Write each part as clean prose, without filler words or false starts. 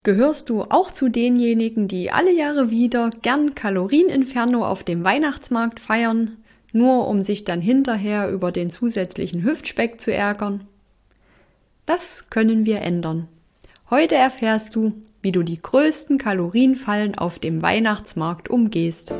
Gehörst du auch zu denjenigen, die alle Jahre wieder gern Kalorieninferno auf dem Weihnachtsmarkt feiern, nur um sich dann hinterher über den zusätzlichen Hüftspeck zu ärgern? Das können wir ändern. Heute erfährst du, wie du die größten Kalorienfallen auf dem Weihnachtsmarkt umgehst.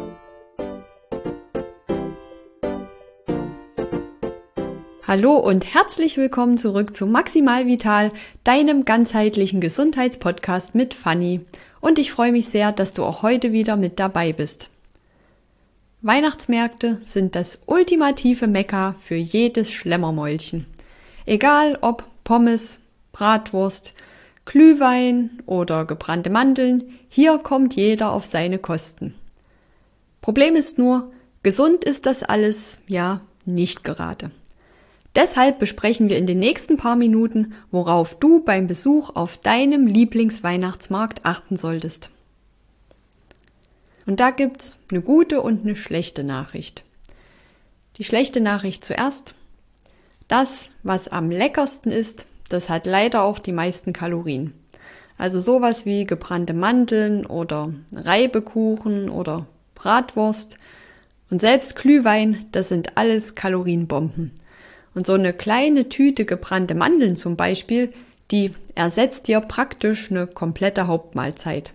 Hallo und herzlich willkommen zurück zu Maximal Vital, deinem ganzheitlichen Gesundheitspodcast mit Fanny. Und ich freue mich sehr, dass du auch heute wieder mit dabei bist. Weihnachtsmärkte sind das ultimative Mekka für jedes Schlemmermäulchen. Egal ob Pommes, Bratwurst, Glühwein oder gebrannte Mandeln, hier kommt jeder auf seine Kosten. Problem ist nur, gesund ist das alles, ja, nicht gerade. Deshalb besprechen wir in den nächsten paar Minuten, worauf du beim Besuch auf deinem Lieblingsweihnachtsmarkt achten solltest. Und da gibt's eine gute und eine schlechte Nachricht. Die schlechte Nachricht zuerst: Das, was am leckersten ist, das hat leider auch die meisten Kalorien. Also sowas wie gebrannte Mandeln oder Reibekuchen oder Bratwurst und selbst Glühwein, das sind alles Kalorienbomben. Und so eine kleine Tüte gebrannte Mandeln zum Beispiel, die ersetzt dir praktisch eine komplette Hauptmahlzeit.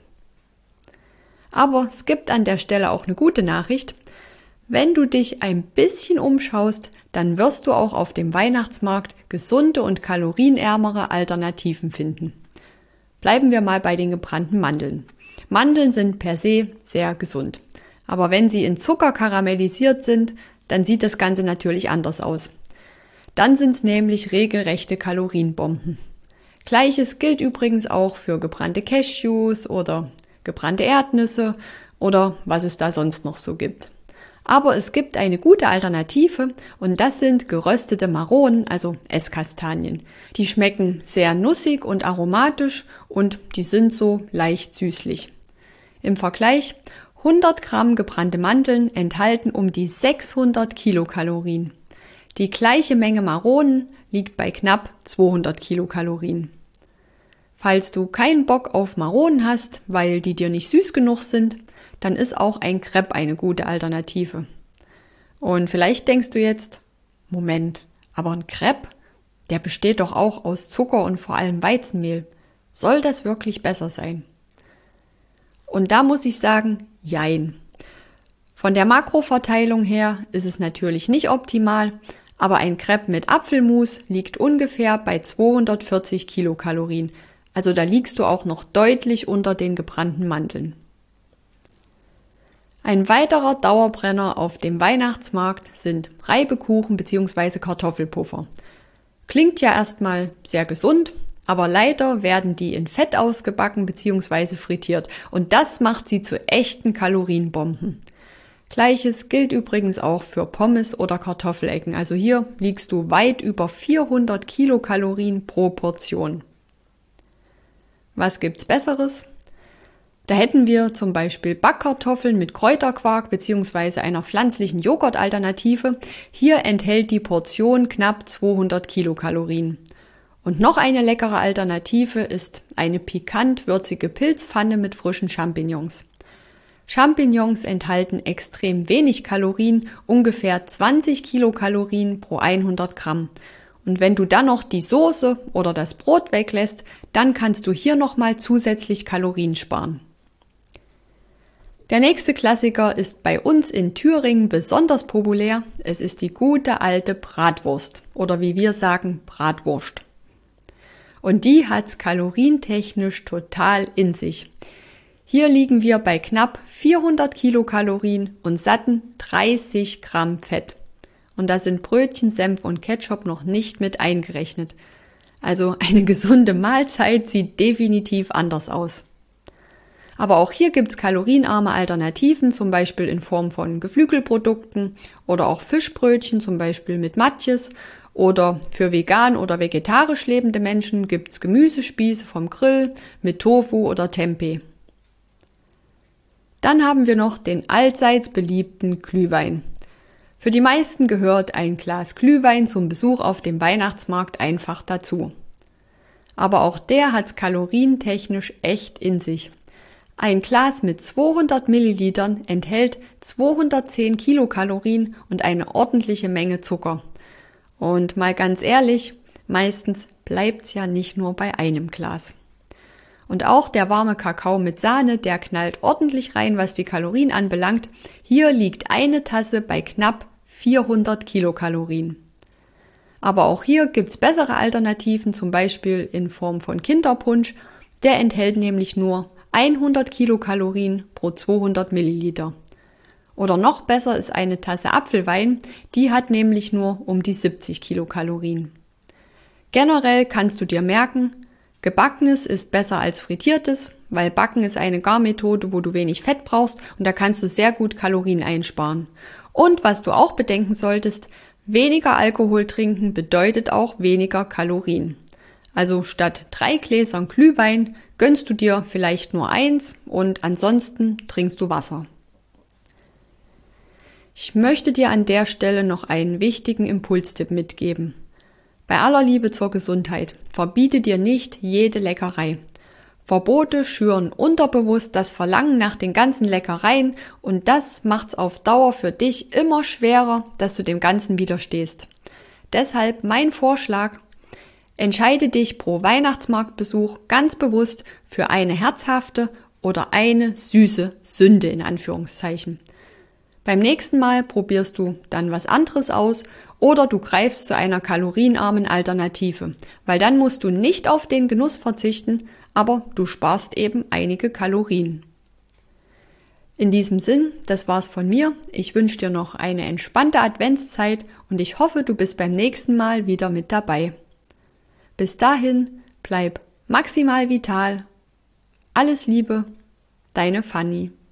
Aber es gibt an der Stelle auch eine gute Nachricht. Wenn du dich ein bisschen umschaust, dann wirst du auch auf dem Weihnachtsmarkt gesunde und kalorienärmere Alternativen finden. Bleiben wir mal bei den gebrannten Mandeln. Mandeln sind per se sehr gesund. Aber wenn sie in Zucker karamellisiert sind, dann sieht das Ganze natürlich anders aus. Dann sind es nämlich regelrechte Kalorienbomben. Gleiches gilt übrigens auch für gebrannte Cashews oder gebrannte Erdnüsse oder was es da sonst noch so gibt. Aber es gibt eine gute Alternative und das sind geröstete Maronen, also Esskastanien. Die schmecken sehr nussig und aromatisch und die sind so leicht süßlich. Im Vergleich: 100 Gramm gebrannte Mandeln enthalten um die 600 Kilokalorien. Die gleiche Menge Maronen liegt bei knapp 200 Kilokalorien. Falls du keinen Bock auf Maronen hast, weil die dir nicht süß genug sind, dann ist auch ein Crepe eine gute Alternative. Und vielleicht denkst du jetzt: Moment, aber ein Crepe, der besteht doch auch aus Zucker und vor allem Weizenmehl. Soll das wirklich besser sein? Und da muss ich sagen, jein. Von der Makroverteilung her ist es natürlich nicht optimal, aber ein Crepe mit Apfelmus liegt ungefähr bei 240 Kilokalorien. Also da liegst du auch noch deutlich unter den gebrannten Mandeln. Ein weiterer Dauerbrenner auf dem Weihnachtsmarkt sind Reibekuchen bzw. Kartoffelpuffer. Klingt ja erstmal sehr gesund, aber leider werden die in Fett ausgebacken bzw. frittiert und das macht sie zu echten Kalorienbomben. Gleiches gilt übrigens auch für Pommes oder Kartoffelecken. Also hier liegst du weit über 400 Kilokalorien pro Portion. Was gibt's Besseres? Da hätten wir zum Beispiel Backkartoffeln mit Kräuterquark bzw. einer pflanzlichen Joghurt-Alternative. Hier enthält die Portion knapp 200 Kilokalorien. Und noch eine leckere Alternative ist eine pikant-würzige Pilzpfanne mit frischen Champignons. Champignons enthalten extrem wenig Kalorien, ungefähr 20 Kilokalorien pro 100 Gramm. Und wenn du dann noch die Soße oder das Brot weglässt, dann kannst du hier nochmal zusätzlich Kalorien sparen. Der nächste Klassiker ist bei uns in Thüringen besonders populär. Es ist die gute alte Bratwurst oder wie wir sagen, Bratwurst. Und die hat's kalorientechnisch total in sich. Hier liegen wir bei knapp 400 Kilokalorien und satten 30 Gramm Fett. Und da sind Brötchen, Senf und Ketchup noch nicht mit eingerechnet. Also eine gesunde Mahlzeit sieht definitiv anders aus. Aber auch hier gibt's kalorienarme Alternativen, zum Beispiel in Form von Geflügelprodukten oder auch Fischbrötchen, zum Beispiel mit Matjes. Oder für vegan oder vegetarisch lebende Menschen gibt's Gemüsespieße vom Grill mit Tofu oder Tempeh. Dann haben wir noch den allseits beliebten Glühwein. Für die meisten gehört ein Glas Glühwein zum Besuch auf dem Weihnachtsmarkt einfach dazu. aber auch der hat's kalorientechnisch echt in sich. Ein Glas mit 200 Millilitern enthält 210 Kilokalorien und eine ordentliche Menge Zucker. Und mal ganz ehrlich, meistens bleibt's ja nicht nur bei einem Glas. Und auch der warme Kakao mit Sahne, der knallt ordentlich rein, was die Kalorien anbelangt. Hier liegt eine Tasse bei knapp 400 Kilokalorien. Aber auch hier gibt's bessere Alternativen, zum Beispiel in Form von Kinderpunsch. Der enthält nämlich nur 100 Kilokalorien pro 200 Milliliter. Oder noch besser ist eine Tasse Apfelwein, die hat nämlich nur um die 70 Kilokalorien. Generell kannst du dir merken, Gebackenes ist besser als Frittiertes, weil Backen ist eine Garmethode, wo du wenig Fett brauchst und da kannst du sehr gut Kalorien einsparen. Und was du auch bedenken solltest, weniger Alkohol trinken bedeutet auch weniger Kalorien. Also statt 3 Gläsern Glühwein gönnst du dir vielleicht nur 1 und ansonsten trinkst du Wasser. Ich möchte dir an der Stelle noch einen wichtigen Impulstipp mitgeben. Bei aller Liebe zur Gesundheit, verbiete dir nicht jede Leckerei. Verbote schüren unterbewusst das Verlangen nach den ganzen Leckereien und das macht's auf Dauer für dich immer schwerer, dass du dem Ganzen widerstehst. Deshalb mein Vorschlag: Entscheide dich pro Weihnachtsmarktbesuch ganz bewusst für eine herzhafte oder eine süße Sünde in Anführungszeichen. Beim nächsten Mal probierst du dann was anderes aus oder du greifst zu einer kalorienarmen Alternative, weil dann musst du nicht auf den Genuss verzichten, aber du sparst eben einige Kalorien. In diesem Sinn, das war's von mir. Ich wünsche dir noch eine entspannte Adventszeit und ich hoffe, du bist beim nächsten Mal wieder mit dabei. Bis dahin, bleib maximal vital. Alles Liebe, deine Fanny.